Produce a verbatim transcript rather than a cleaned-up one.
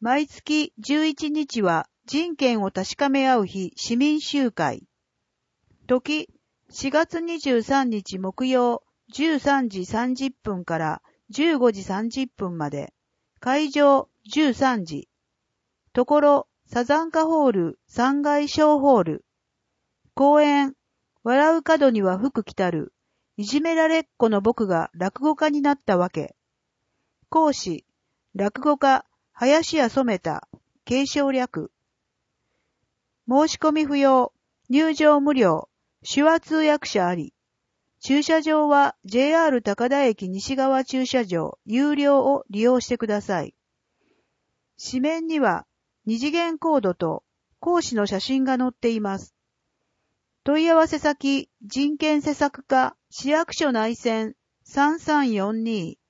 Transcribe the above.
毎月じゅういちにちは人権を確かめ合う日市民集会。時、しがつにじゅうさんにち木曜じゅうさんじさんじゅっぷんからじゅうごじさんじゅっぷんまで。会場じゅうさんじ。ところ、サザンカホールさんがい小ホール。講演、笑う角には福来たる。いじめられっ子の僕が落語家になったわけ。講師、落語家、林家染田、継承略。申し込み不要、入場無料、手話通訳者あり。駐車場は ジェイアール 高田駅西側駐車場、有料を利用してください。紙面には二次元コードと講師の写真が載っています。問い合わせ先、人権施策課、市役所内線さんさんよんに